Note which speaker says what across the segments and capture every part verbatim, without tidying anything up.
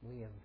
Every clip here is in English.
Speaker 1: We have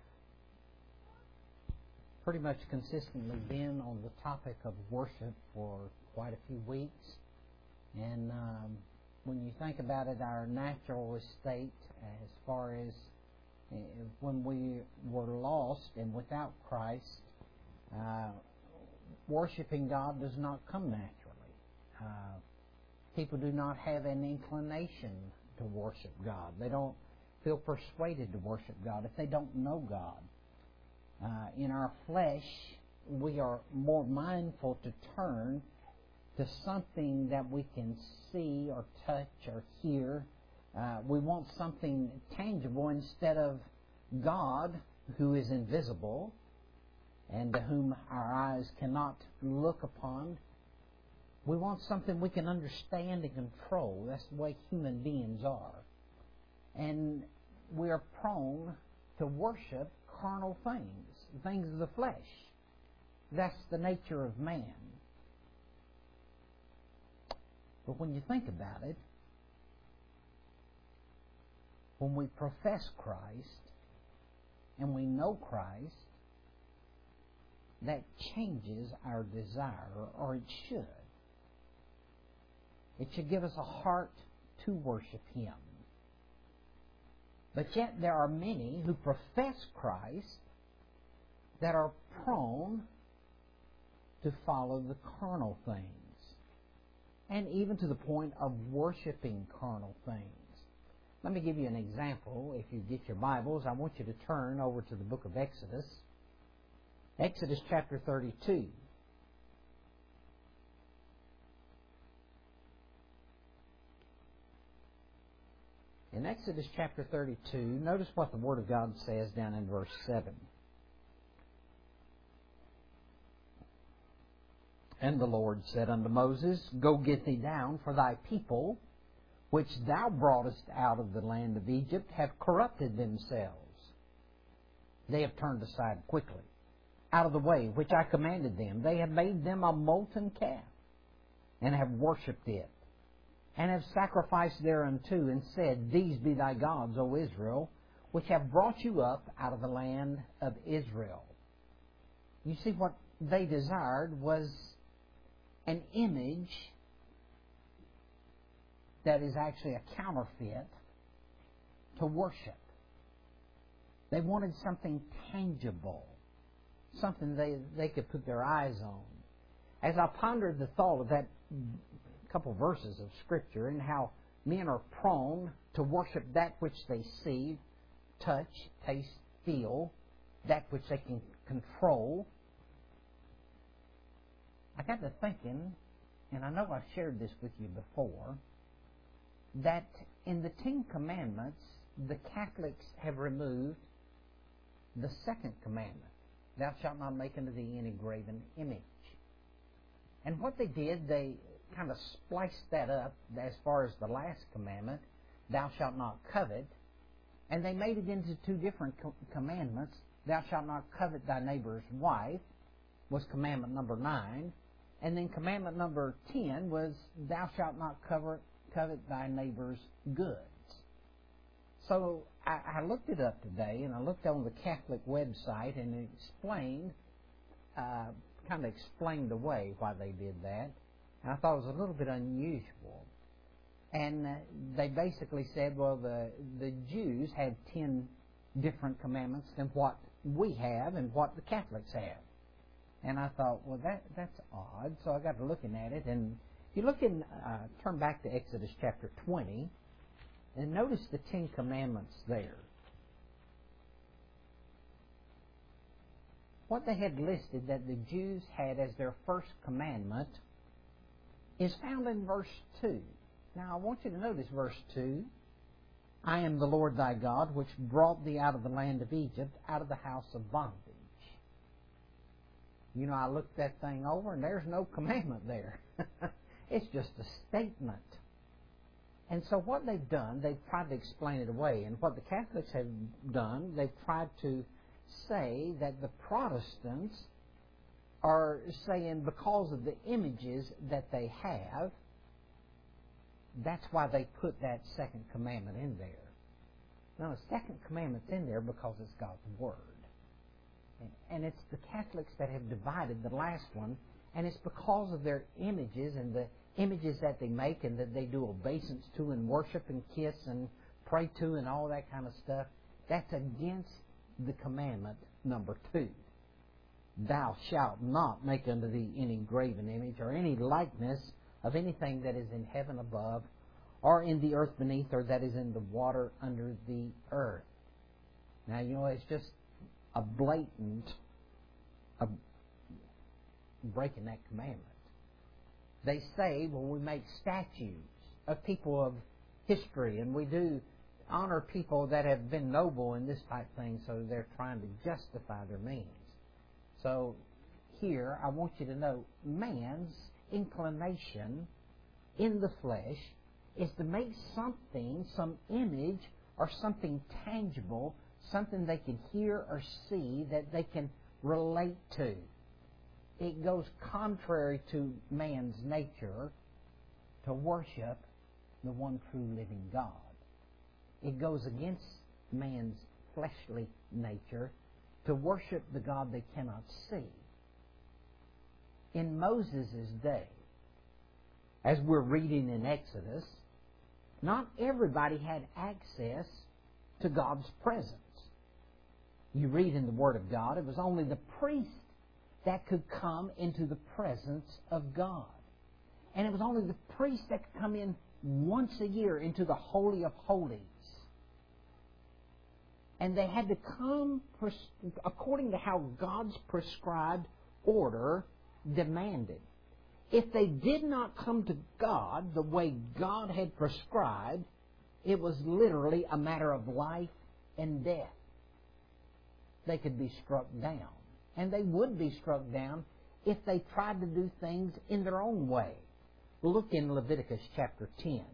Speaker 1: pretty much consistently been on the topic of worship for quite a few weeks. And um, when you think about it, our natural estate as far as uh, when we were lost and without Christ, uh, worshiping God does not come naturally. Uh, people do not have an inclination to worship God. They don't feel persuaded to worship God if they don't know God. Uh, in our flesh, we are more mindful to turn to something that we can see or touch or hear. Uh, we want something tangible instead of God, who is invisible and to whom our eyes cannot look upon. We want something we can understand and control. That's the way human beings are. And we are prone to worship carnal things, things of the flesh. That's the nature of man. But when you think about it, when we profess Christ and we know Christ, that changes our desire, or it should. It should give us a heart to worship Him. But yet there are many who profess Christ that are prone to follow the carnal things, and even to the point of worshiping carnal things. Let me give you an example. If you get your Bibles, I want you to turn over to the book of Exodus. Exodus chapter thirty-two. In Exodus chapter thirty-two, notice what the Word of God says down in verse seven. And the Lord said unto Moses, Go get thee down, for thy people, which thou broughtest out of the land of Egypt, have corrupted themselves. They have turned aside quickly, out of the way which I commanded them. They have made them a molten calf, and have worshipped it, and have sacrificed thereunto, and said, These be thy gods, O Israel, which have brought you up out of the land of Israel. You see, what they desired was an image that is actually a counterfeit to worship. They wanted something tangible, something they, they could put their eyes on. As I pondered the thought of that couple verses of Scripture and how men are prone to worship that which they see, touch, taste, feel, that which they can control, I got to thinking, and I know I've shared this with you before, that in the Ten Commandments, the Catholics have removed the second commandment, Thou shalt not make unto thee any graven image. And what they did, they kind of spliced that up as far as the last commandment, Thou shalt not covet, and they made it into two different co- commandments. Thou shalt not covet thy neighbor's wife was commandment number nine, and then commandment number ten was, Thou shalt not covet, covet thy neighbor's goods. So I, I looked it up today, and I looked on the Catholic website, and it explained, uh, kind of explained away why they did that. And I thought it was a little bit unusual. And uh, they basically said, well, the, the Jews had ten different commandments than what we have and what the Catholics have. And I thought, well, that that's odd. So I got to looking at it. And if you look in, uh, turn back to Exodus chapter twenty, and notice the Ten Commandments there. What they had listed that the Jews had as their first commandment is found in verse two. Now, I want you to notice verse two. I am the Lord thy God, which brought thee out of the land of Egypt, out of the house of bondage. You know, I looked that thing over, and there's no commandment there. It's just a statement. And so what they've done, they've tried to explain it away. And what the Catholics have done, they've tried to say that the Protestants are saying because of the images that they have, that's why they put that second commandment in there. No, the second commandment's in there because it's God's Word. And it's the Catholics that have divided the last one, and it's because of their images and the images that they make and that they do obeisance to and worship and kiss and pray to and all that kind of stuff. That's against the commandment number two. Thou shalt not make unto thee any graven image or any likeness of anything that is in heaven above or in the earth beneath or that is in the water under the earth. Now, you know, it's just a blatant a breaking that commandment. They say, well, we make statues of people of history and we do honor people that have been noble in this type thing, so they're trying to justify their means. So here, I want you to know, man's inclination in the flesh is to make something, some image or something tangible, something they can hear or see that they can relate to. It goes contrary to man's nature to worship the one true living God. It goes against man's fleshly nature to worship the God they cannot see. In Moses' day, as we're reading in Exodus, not everybody had access to God's presence. You read in the Word of God, it was only the priest that could come into the presence of God. And it was only the priest that could come in once a year into the Holy of Holies. And they had to come according to how God's prescribed order demanded. If they did not come to God the way God had prescribed, it was literally a matter of life and death. They could be struck down. And they would be struck down if they tried to do things in their own way. Look in Leviticus chapter ten.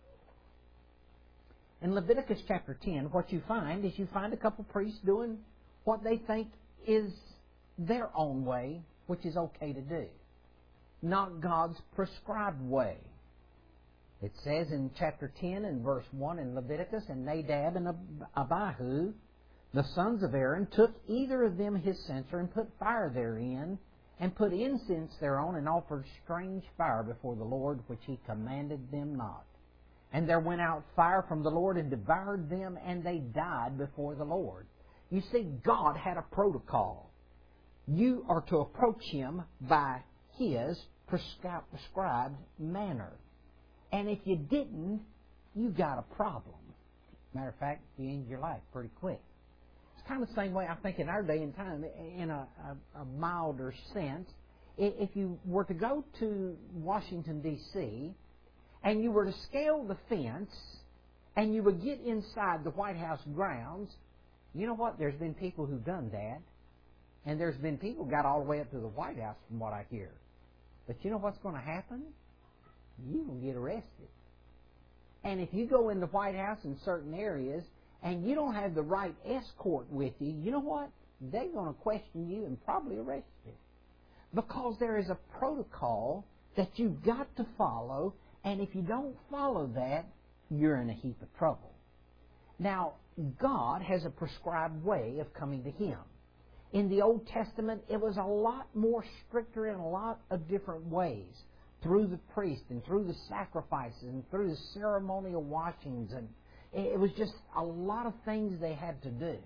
Speaker 1: In Leviticus chapter ten, what you find is you find a couple priests doing what they think is their own way, which is okay to do, not God's prescribed way. It says in chapter ten and verse one in Leviticus, and Nadab and Abihu, the sons of Aaron, took either of them his censer and put fire therein, and put incense thereon, and offered strange fire before the Lord, which he commanded them not. And there went out fire from the Lord and devoured them, and they died before the Lord. You see, God had a protocol. You are to approach Him by His prescribed manner. And if you didn't, you got a problem. Matter of fact, you end your life pretty quick. It's kind of the same way, I think, in our day and time, in a, a, a milder sense. If you were to go to Washington, D C, and you were to scale the fence, and you would get inside the White House grounds, you know what? There's been people who've done that. And there's been people who got all the way up to the White House, from what I hear. But you know what's going to happen? You will get arrested. And if you go in the White House in certain areas, and you don't have the right escort with you, you know what? They're going to question you and probably arrest you. Because there is a protocol that you've got to follow, and if you don't follow that, you're in a heap of trouble. Now, God has a prescribed way of coming to Him. In the Old Testament, it was a lot more stricter in a lot of different ways. Through the priest and through the sacrifices and through the ceremonial washings. And it was just a lot of things they had to do.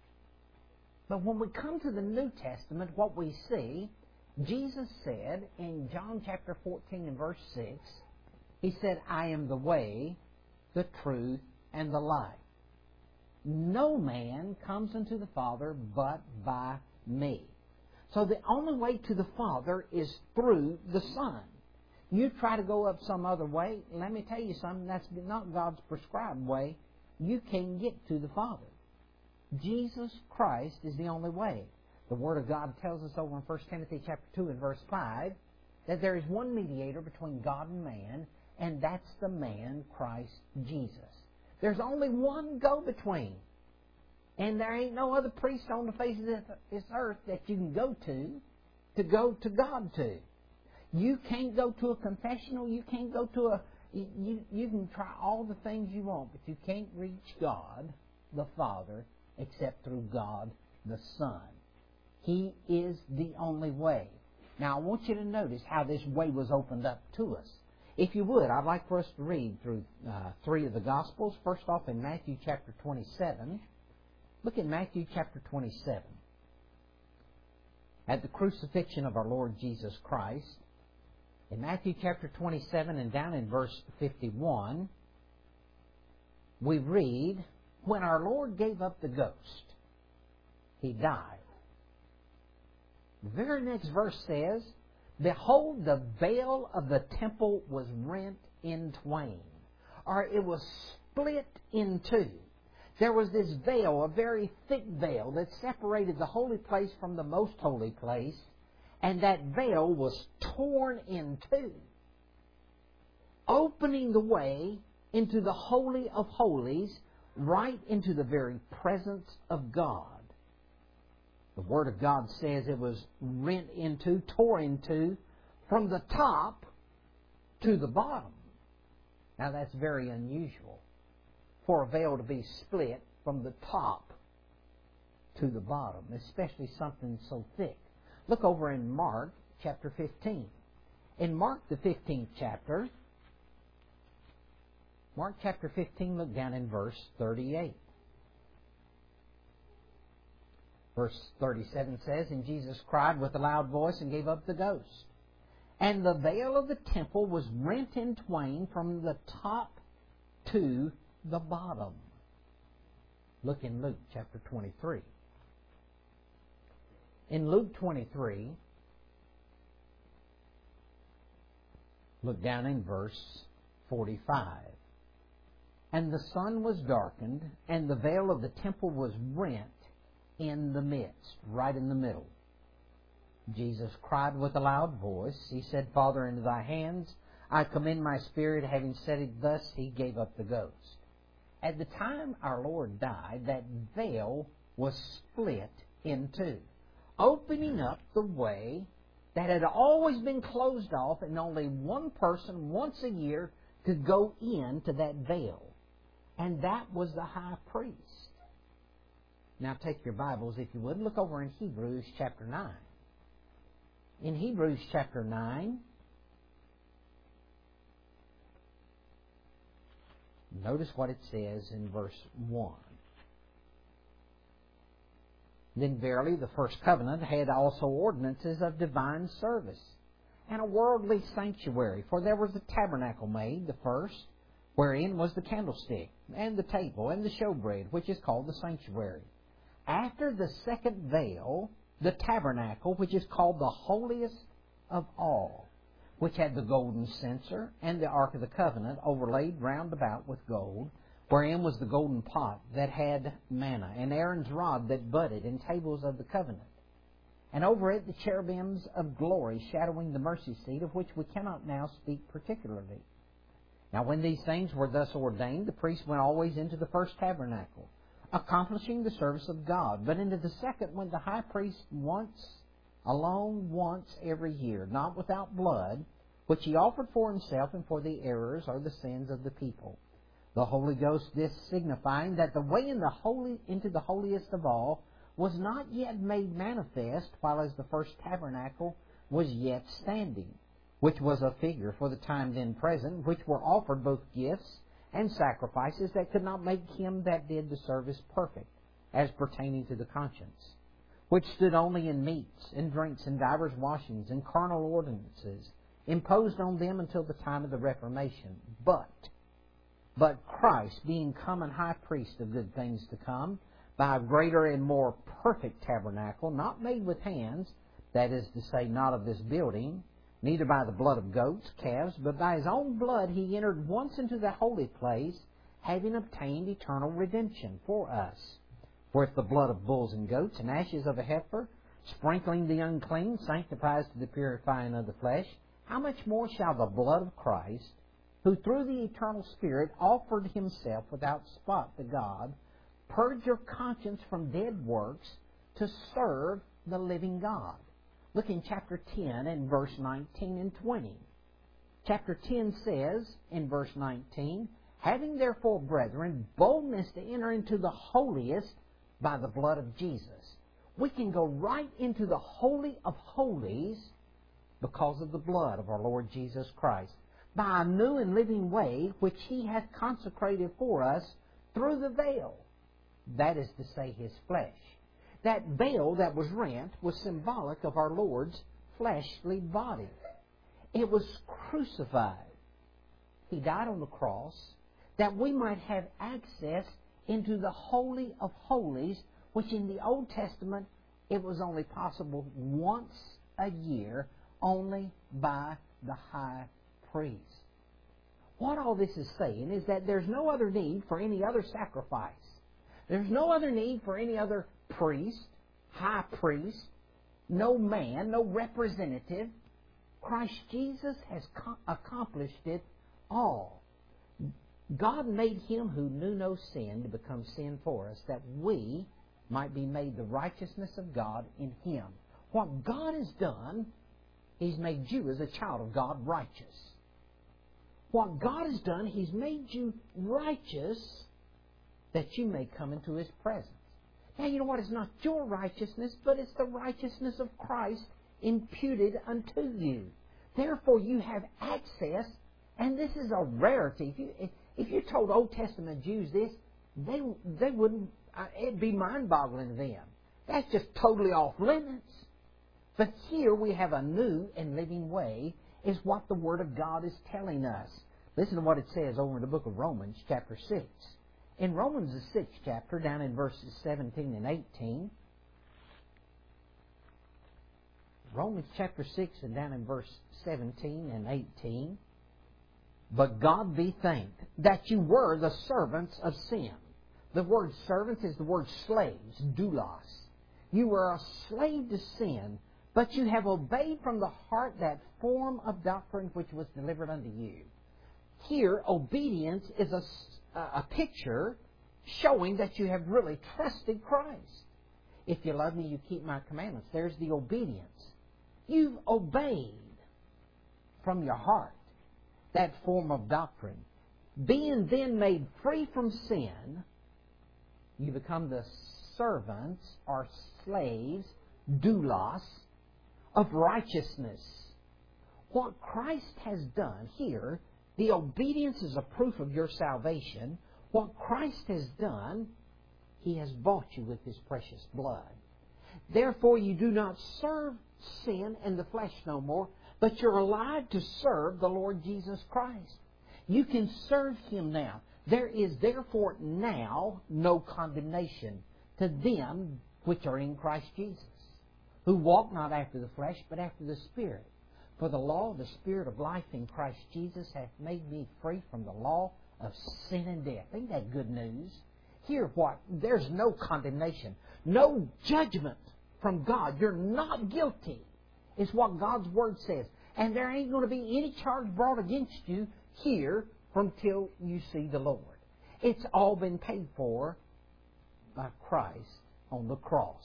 Speaker 1: But when we come to the New Testament, what we see, Jesus said in John chapter fourteen and verse six, He said, I am the way, the truth, and the life. No man comes unto the Father but by me. So the only way to the Father is through the Son. You try to go up some other way, let me tell you something, that's not God's prescribed way. You can't get to the Father. Jesus Christ is the only way. The Word of God tells us over in First Timothy chapter two and verse five that there is one mediator between God and man, and that's the man, Christ Jesus. There's only one go-between. And there ain't no other priest on the face of this, this earth that you can go to, to go to God to. You can't go to a confessional. You can't go to a... You, you can try all the things you want, but you can't reach God the Father except through God the Son. He is the only way. Now, I want you to notice how this way was opened up to us. If you would, I'd like for us to read through uh, three of the Gospels. First off, in Matthew chapter twenty-seven. Look at Matthew chapter twenty-seven. At the crucifixion of our Lord Jesus Christ, in Matthew chapter twenty-seven and down in verse fifty-one, we read, when our Lord gave up the ghost, He died. The very next verse says, behold, the veil of the temple was rent in twain, or it was split in two. There was this veil, a very thick veil, that separated the holy place from the most holy place, and that veil was torn in two, opening the way into the Holy of Holies, right into the very presence of God. The Word of God says it was rent in two, tore in two, from the top to the bottom. Now that's very unusual, for a veil to be split from the top to the bottom, especially something so thick. Look over in Mark chapter fifteen. In Mark the fifteenth chapter, Mark chapter fifteen, look down in verse thirty-eight. Verse thirty-seven says, and Jesus cried with a loud voice and gave up the ghost. And the veil of the temple was rent in twain from the top to the bottom. Look in Luke chapter twenty-three. In Luke twenty-three, look down in verse forty-five. And the sun was darkened, and the veil of the temple was rent in the midst, right in the middle. Jesus cried with a loud voice. He said, Father, into thy hands I commend my spirit. Having said it thus, He gave up the ghost. At the time our Lord died, that veil was split in two, opening up the way that had always been closed off, and only one person once a year could go into that veil. And that was the high priest. Now take your Bibles, if you would, look over in Hebrews chapter nine. In Hebrews chapter nine, notice what it says in verse one. Then verily the first covenant had also ordinances of divine service, and a worldly sanctuary. For there was a tabernacle made, the first, wherein was the candlestick, and the table, and the showbread, which is called the sanctuary. After the second veil, the tabernacle, which is called the holiest of all, which had the golden censer, and the ark of the covenant, overlaid round about with gold, wherein was the golden pot that had manna, and Aaron's rod that budded, and tables of the covenant. And over it the cherubims of glory, shadowing the mercy seat, of which we cannot now speak particularly. Now when these things were thus ordained, the priest went always into the first tabernacle, accomplishing the service of God. But into the second went the high priest once, alone once every year, not without blood, which he offered for himself and for the errors or the sins of the people. The Holy Ghost this signifying that the way in the holy into the holiest of all was not yet made manifest, while as the first tabernacle was yet standing, which was a figure for the time then present, which were offered both gifts and sacrifices that could not make him that did the service perfect, as pertaining to the conscience, which stood only in meats and drinks and divers washings and carnal ordinances, imposed on them until the time of the Reformation. But, but Christ, being come an high priest of good things to come, by a greater and more perfect tabernacle, not made with hands, that is to say, not of this building, neither by the blood of goats, calves, but by His own blood He entered once into the holy place, having obtained eternal redemption for us. For if the blood of bulls and goats and ashes of a heifer, sprinkling the unclean, sanctifies to the purifying of the flesh, how much more shall the blood of Christ, who through the eternal Spirit offered Himself without spot to God, purge your conscience from dead works to serve the living God? Look in chapter ten and verse nineteen and twenty. Chapter ten says in verse nineteen, Having therefore, brethren, boldness to enter into the holiest by the blood of Jesus. We can go right into the Holy of Holies because of the blood of our Lord Jesus Christ, by a new and living way which He hath consecrated for us through the veil, that is to say, His flesh. That veil that was rent was symbolic of our Lord's fleshly body. It was crucified. He died on the cross that we might have access into the Holy of Holies, which in the Old Testament it was only possible once a year, only by the high priest. What all this is saying is that there's no other need for any other sacrifice. There's no other need for any other priest, high priest, no man, no representative. Christ Jesus has accomplished it all. God made Him who knew no sin to become sin for us, that we might be made the righteousness of God in Him. What God has done, He's made you as a child of God righteous. What God has done, He's made you righteous that you may come into His presence. Now, you know what? It's not your righteousness, but it's the righteousness of Christ imputed unto you. Therefore, you have access, and this is a rarity. If you, if you told Old Testament Jews this, they, they wouldn't, uh, it'd be mind-boggling to them. That's just totally off limits. But here we have a new and living way, is what the Word of God is telling us. Listen to what it says over in the book of Romans, chapter six. In Romans, the sixth chapter, down in verses seventeen and eighteen, Romans chapter six and down in verse seventeen and eighteen, but God be thanked that you were the servants of sin. The word servants is the word slaves, doulos. You were a slave to sin, but you have obeyed from the heart that form of doctrine which was delivered unto you. Here, obedience is a, a picture showing that you have really trusted Christ. If you love me, you keep my commandments. There's the obedience. You've obeyed from your heart that form of doctrine. Being then made free from sin, you become the servants or slaves, doulos, of righteousness. What Christ has done here, the obedience is a proof of your salvation. What Christ has done, He has bought you with His precious blood. Therefore, you do not serve sin in the flesh no more, but you're alive to serve the Lord Jesus Christ. You can serve Him now. There is therefore now no condemnation to them which are in Christ Jesus, who walk not after the flesh, but after the Spirit. For the law of the Spirit of life in Christ Jesus hath made me free from the law of sin and death. Ain't that good news? Hear what? There's no condemnation, no judgment from God. You're not guilty, is what God's Word says. And there ain't going to be any charge brought against you here until you see the Lord. It's all been paid for by Christ on the cross.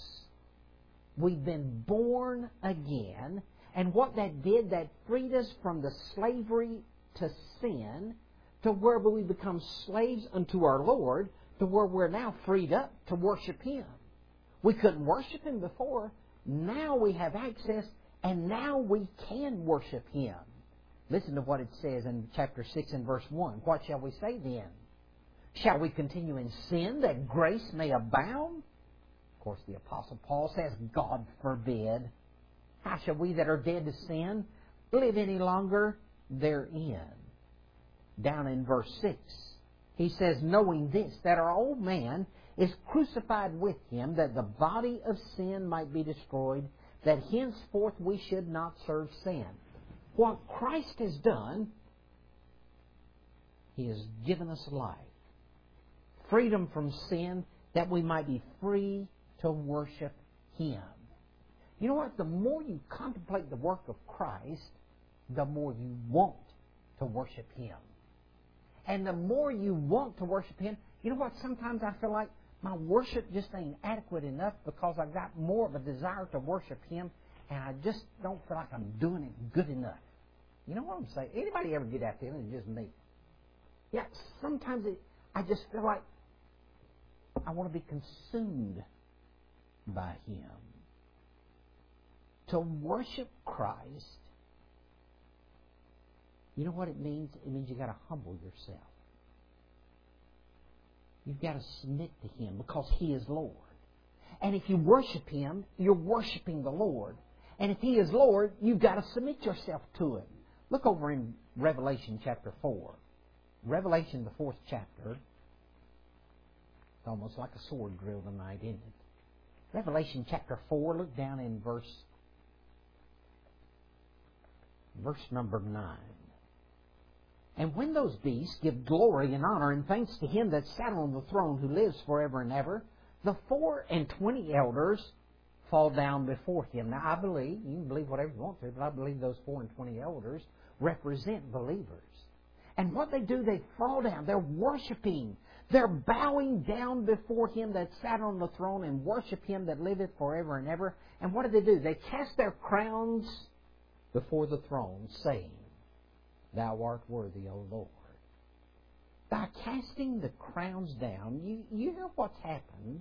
Speaker 1: We've been born again. And what that did, that freed us from the slavery to sin to where we become slaves unto our Lord, to where we're now freed up to worship Him. We couldn't worship Him before. Now we have access, and now we can worship Him. Listen to what it says in chapter six and verse one. What shall we say then? Shall we continue in sin that grace may abound? Of course, the Apostle Paul says, God forbid. How shall we that are dead to sin live any longer therein? Down in verse six, he says, knowing this, that our old man is crucified with Him, that the body of sin might be destroyed, that henceforth we should not serve sin. What Christ has done, He has given us life. Freedom from sin, that we might be free to worship Him. You know what? The more you contemplate the work of Christ, the more you want to worship Him. And the more you want to worship Him, you know what? Sometimes I feel like my worship just ain't adequate enough because I've got more of a desire to worship Him, and I just don't feel like I'm doing it good enough. You know what I'm saying? Anybody ever get that feeling? It's just me. Yeah, sometimes it, I just feel like I want to be consumed by Him. To worship Christ, you know what it means? It means you've got to humble yourself. You've got to submit to Him because He is Lord. And if you worship Him, you're worshiping the Lord. And if He is Lord, you've got to submit yourself to Him. Look over in Revelation chapter four. Revelation, the fourth chapter. It's almost like a sword drill tonight, isn't it? Revelation chapter four, look down in verse, verse number nine. And when those beasts give glory and honor and thanks to Him that sat on the throne who lives forever and ever, the four and twenty elders fall down before Him. Now I believe, you can believe whatever you want to, but I believe those four and twenty elders represent believers. And what they do, they fall down. They're worshiping. They're bowing down before Him that sat on the throne and worship Him that liveth forever and ever. And what do they do? They cast their crowns before the throne, saying, Thou art worthy, O Lord. By casting the crowns down, you, you hear what's happened.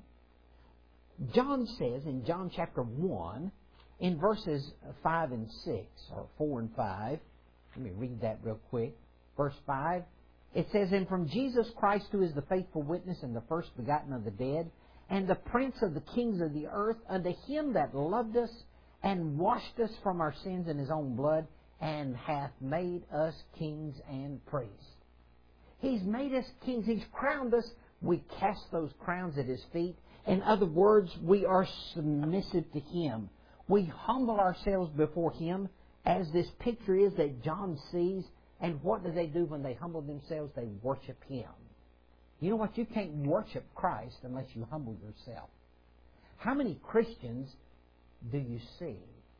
Speaker 1: John says in John chapter one, in verses five and six, or four and five, let me read that real quick. Verse five, it says, And from Jesus Christ, who is the faithful witness and the first begotten of the dead, and the prince of the kings of the earth, unto Him that loved us and washed us from our sins in His own blood, and hath made us kings and priests. He's made us kings. He's crowned us. We cast those crowns at His feet. In other words, we are submissive to Him. We humble ourselves before Him, as this picture is that John sees. And what do they do when they humble themselves? They worship Him. You know what? You can't worship Christ unless you humble yourself. How many Christians do you see?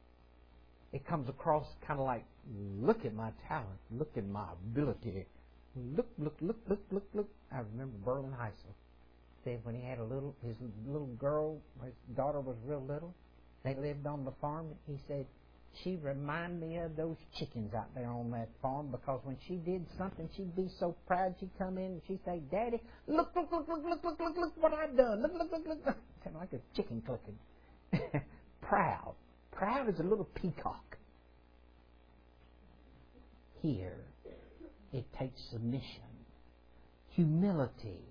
Speaker 1: It comes across kind of like, look at my talent, look at my ability. Look, look, look, look, look, look. I remember Berlin Heisel said when he had a little, his little girl, his daughter was real little. They lived on the farm. He said, she reminded me of those chickens out there on that farm, because when she did something, she'd be so proud. She'd come in and she'd say, Daddy, look, look, look, look, look, look, look, look what I've done. Look, look, look, look, look. Sound like a chicken clicking. Proud. Proud as a little peacock. Here, it takes submission, humility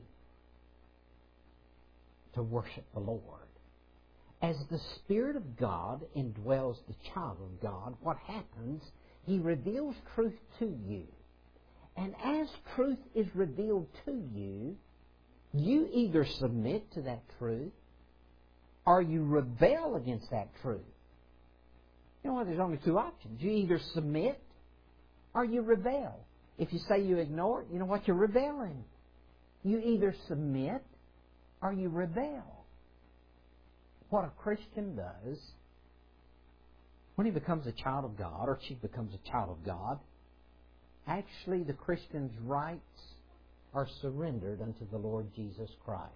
Speaker 1: to worship the Lord. As the Spirit of God indwells the child of God, what happens? He reveals truth to you. And as truth is revealed to you, you either submit to that truth or you rebel against that truth. You know what? There's only two options. You either submit or you rebel. If you say you ignore it, you know what? You're rebelling. You either submit or you rebel. What a Christian does when he becomes a child of God, or she becomes a child of God, actually the Christian's rights are surrendered unto the Lord Jesus Christ.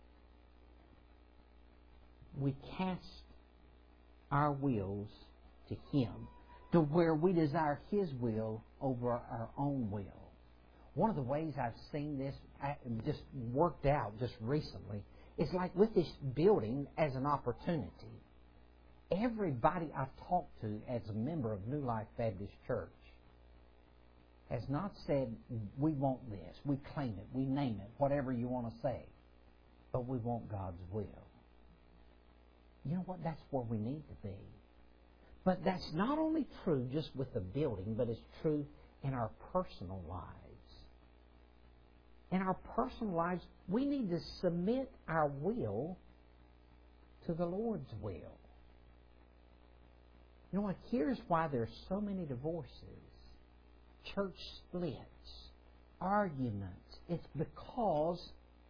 Speaker 1: We cast our wills to Him, to where we desire His will over our own will. One of the ways I've seen this just worked out just recently is like with this building as an opportunity. Everybody I've talked to as a member of New Life Baptist Church has not said, we want this, we claim it, we name it, whatever you want to say, but we want God's will. You know what? That's where we need to be. But that's not only true just with the building, but it's true in our personal lives. In our personal lives, we need to submit our will to the Lord's will. You know what? Here's why there's so many divorces, church splits, arguments. It's because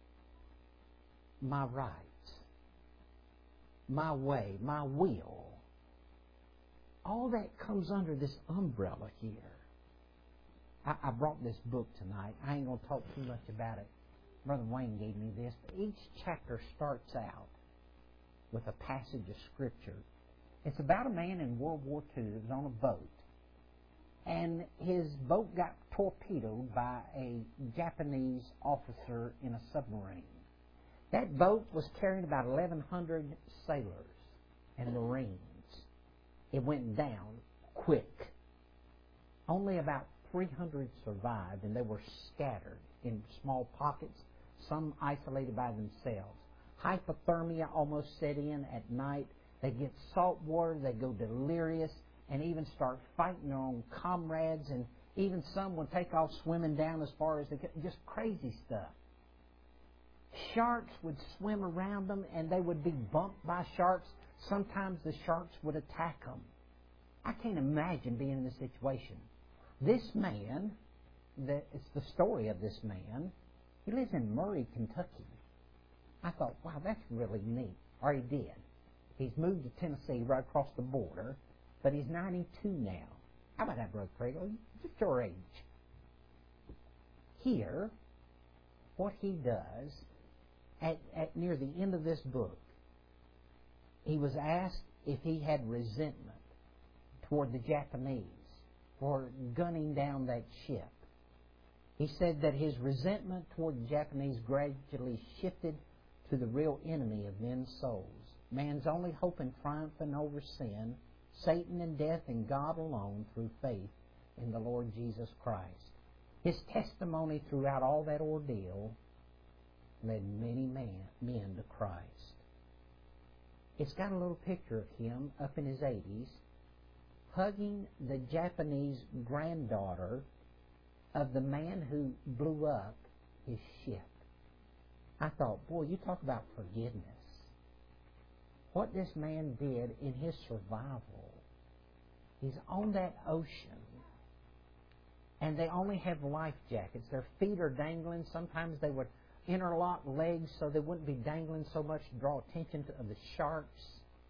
Speaker 1: my rights, my way, my will, all that comes under this umbrella here. I, I brought this book tonight. I ain't going to talk too much about it. Brother Wayne gave me this. But each chapter starts out with a passage of Scripture. It's about a man in World War Two that was on a boat. and his boat got torpedoed by a Japanese officer in a submarine. That boat was carrying about eleven hundred sailors and Marines. It went down quick. Only about three hundred survived, and they were scattered in small pockets, some isolated by themselves. Hypothermia almost set in at night. They get salt water, they go delirious, and even start fighting their own comrades, and even some would take off swimming down as far as they could. Just crazy stuff. Sharks would swim around them, and they would be bumped by sharks. Sometimes the sharks would attack them. I can't imagine being in this situation. This man, the, it's the story of this man, he lives in Murray, Kentucky. I thought, wow, that's really neat. Or he did. He's moved to Tennessee right across the border, but he's ninety-two now. How about that, Brother Craig? Just your age. Here, what he does, at, at near the end of this book, he was asked if he had resentment toward the Japanese for gunning down that ship. He said that his resentment toward the Japanese gradually shifted to the real enemy of men's souls. Man's only hope in triumphing over sin, Satan and death, and God alone through faith in the Lord Jesus Christ. His testimony throughout all that ordeal led many man, men to Christ. It's got a little picture of him up in his eighties hugging the Japanese granddaughter of the man who blew up his ship. I thought, boy, you talk about forgiveness. What this man did in his survival, he's on that ocean, and they only have life jackets. Their feet are dangling. Sometimes they would interlock legs so they wouldn't be dangling so much to draw attention to the sharks,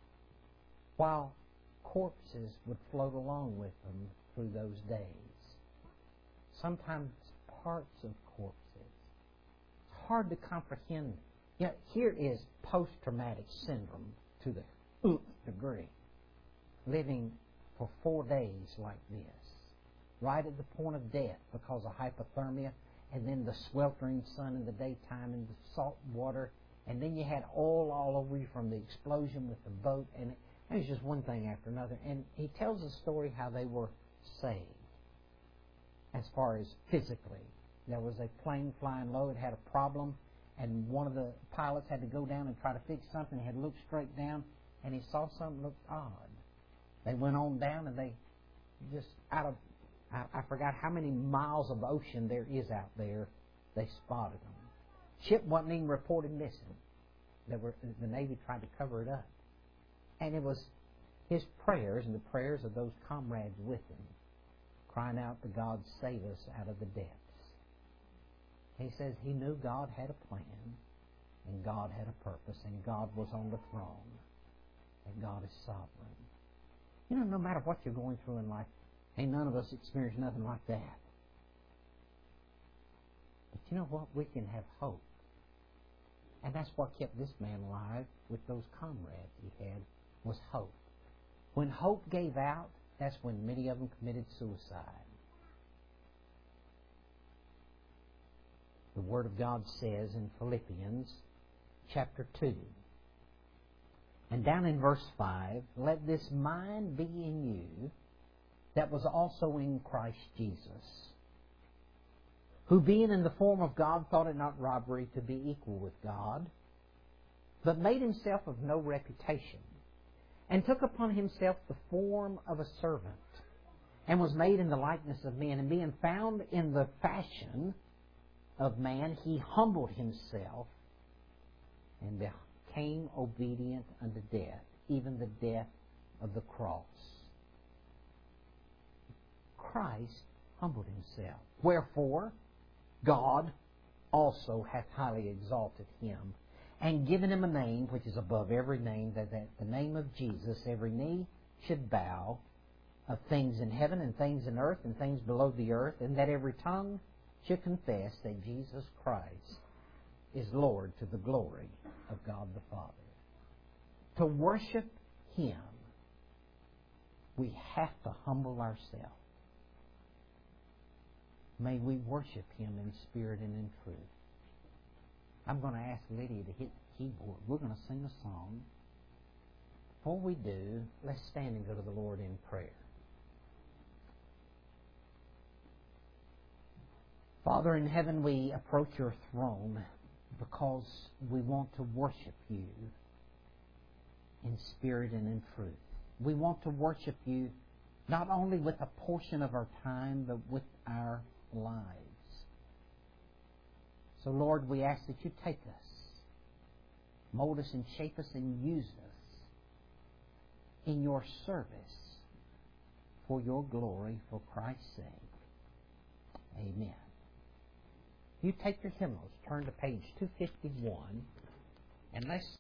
Speaker 1: while corpses would float along with them through those days. Sometimes parts of corpses. It's hard to comprehend. You know, here is post-traumatic syndrome to the nth degree. Living for four days like this, right at the point of death because of hypothermia, and then the sweltering sun in the daytime and the salt water, and then you had oil all over you from the explosion with the boat, and it, it was just one thing after another. And he tells the story how they were saved as far as physically. There was a plane flying low, it had a problem, and one of the pilots had to go down and try to fix something. He had looked straight down, and he saw something looked odd. They went on down, and they just out of, I, I forgot how many miles of ocean there is out there, they spotted them. Ship wasn't even reported missing. They were, the Navy tried to cover it up. And it was his prayers and the prayers of those comrades with him, crying out to God, save us out of the depths. He says he knew God had a plan, and God had a purpose, and God was on the throne, and God is sovereign. You know, no matter what you're going through in life, ain't none of us experience nothing like that. But you know what? We can have hope. And that's what kept this man alive with those comrades he had, was hope. When hope gave out, that's when many of them committed suicide. The Word of God says in Philippians chapter two, and down in verse five, let this mind be in you that was also in Christ Jesus, who being in the form of God thought it not robbery to be equal with God, but made himself of no reputation, and took upon himself the form of a servant, and was made in the likeness of men, and being found in the fashion of man, he humbled himself and became obedient unto death, even the death of the cross. Christ humbled himself. Wherefore, God also hath highly exalted him, and given him a name which is above every name, that at the name of Jesus every knee should bow, of things in heaven and things in earth and things below the earth, and that every tongue should confess that Jesus Christ is Lord, to the glory of God the Father. To worship him, we have to humble ourselves. May we worship Him in spirit and in truth. I'm going to ask Lydia to hit the keyboard. We're going to sing a song. Before we do, let's stand and go to the Lord in prayer. Father in heaven, we approach your throne because we want to worship you in spirit and in truth. We want to worship you not only with a portion of our time, but with our lives. So, Lord, we ask that you take us, mold us and shape us and use us in your service for your glory, for Christ's sake. Amen. You take your hymnals, turn to page two fifty-one, and let's